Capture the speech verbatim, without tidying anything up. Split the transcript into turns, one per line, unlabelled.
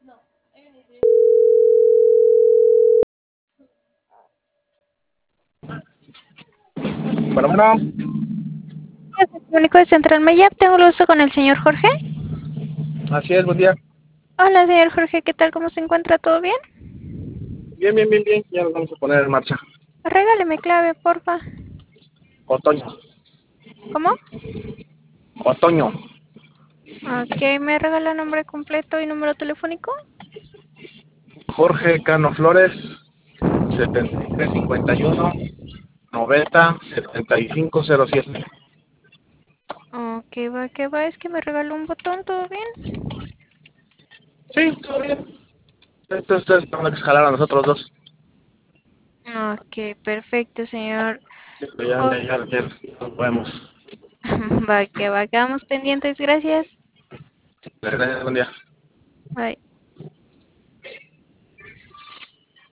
Bueno, bueno,
Comunico de Central Mayap, tengo el gusto con el señor Jorge.
así es, buen día.
Hola, señor Jorge, ¿qué tal? ¿Cómo se encuentra? ¿Todo bien?
Bien, bien, bien, bien, ya nos vamos a poner en marcha.
Regáleme clave, porfa.
Otoño,
¿Cómo?
otoño.
Ok, ¿me regala nombre completo y número telefónico?
Jorge Cano Flores, setenta y tres cincuenta y uno, noventa, setenta y cinco cero siete.
Ok, va, que va, es que me regaló un botón, ¿todo bien?
Sí, todo bien. Esto, esto es para que se jalar a nosotros dos.
Ok, perfecto, señor.
Sí, pero ya,
Jo-
ya, ya, ya nos vemos.
Va, que va, quedamos pendientes, gracias.
Gracias, buen día.
Bye.